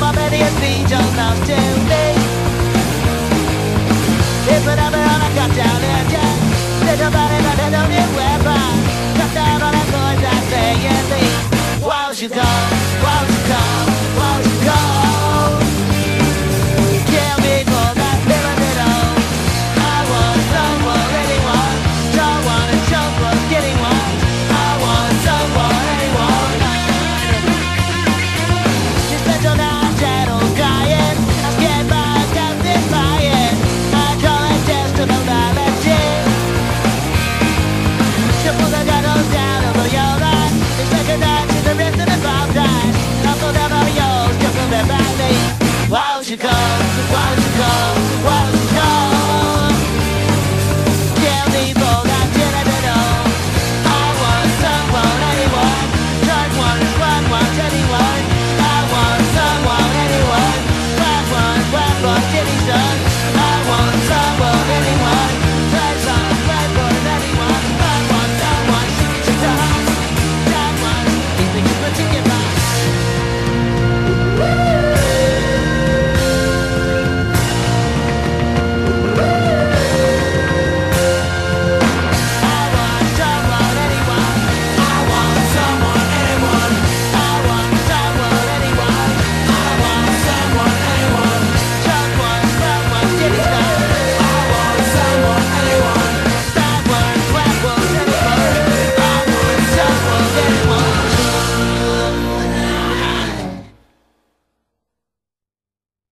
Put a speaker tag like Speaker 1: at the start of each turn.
Speaker 1: my belly and feet don't love to me. If it ever on a cut down and yeah, little body but I don't need weapon. Cut down on that noise I say and leave. Won't you come, won't you come, won't you come? Kill me for that little little. I want someone, anyone. Don't want to show for getting one. I want someone, anyone. She spent all night gentle crying. I scared myself this fire. I call it testimoniality. She pulled the gunnels down over your line. It's like a night to the rest of the bomb died. I pulled out all yours, just from the valley. Won't you come? Won't